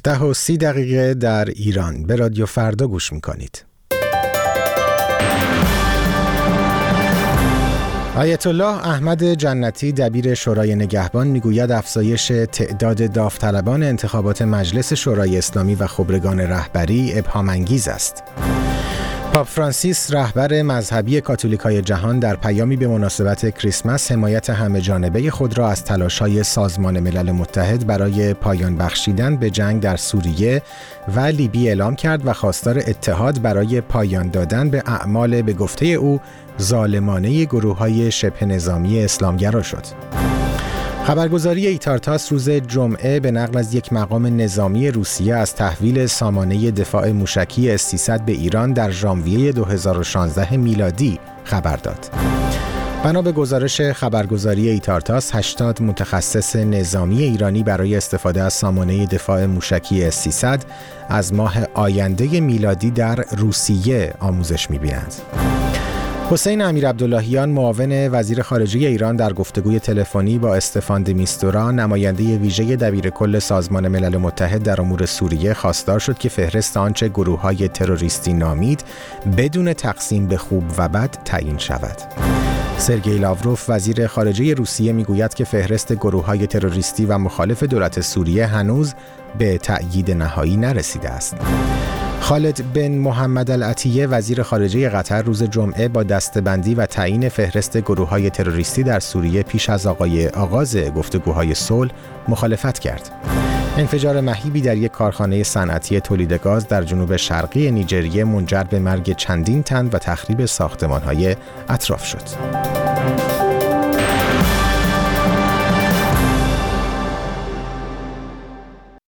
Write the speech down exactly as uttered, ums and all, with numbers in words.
ده و سی دقیقه در ایران. به رادیو فردا گوش میکنید. آیت الله احمد جنتی دبیر شورای نگهبان میگوید افزایش تعداد داوطلبان انتخابات مجلس شورای اسلامی و خبرگان رهبری ابهام انگیز است. پاپ فرانسیس رهبر مذهبی کاتولیکای جهان در پیامی به مناسبت کریسمس حمایت همه جانبه خود را از تلاش‌های سازمان ملل متحد برای پایان بخشیدن به جنگ در سوریه و لیبی اعلام کرد و خواستار اتحاد برای پایان دادن به اعمال به گفته او ظالمانه گروه‌های شبه نظامی اسلامگرا شد. خبرگزاری ایتارتاس روز جمعه به نقل از یک مقام نظامی روسیه از تحویل سامانه دفاع موشکی اس سیصد به ایران در ژانویه دو هزار و شانزده میلادی خبر داد. بنا به گزارش خبرگزاری ایتارتاس، هشتاد متخصص نظامی ایرانی برای استفاده از سامانه دفاع موشکی اس سیصد از ماه آینده میلادی در روسیه آموزش می‌بینند. حسین امیرعبداللهیان معاون وزیر خارجه ایران در گفتگوی تلفنی با استفان د میستورا نماینده ویژه دبیرکل سازمان ملل متحد در امور سوریه خواستار شد که فهرست آنچه گروه‌های تروریستی نامید بدون تقسیم به خوب و بد تعیین شود. سرگئی لاوروف وزیر خارجه روسیه میگوید که فهرست گروه‌های تروریستی و مخالف دولت سوریه هنوز به تأیید نهایی نرسیده است. خالد بن محمد العطیه وزیر خارجه قطر روز جمعه با دسته‌بندی و تعیین فهرست گروه‌های تروریستی در سوریه پیش از آغای آغاز گفتگوهای صلح مخالفت کرد. انفجار مهیبی در یک کارخانه صنعتی تولید گاز در جنوب شرقی نیجریه منجر به مرگ چندین تن و تخریب ساختمان‌های اطراف شد.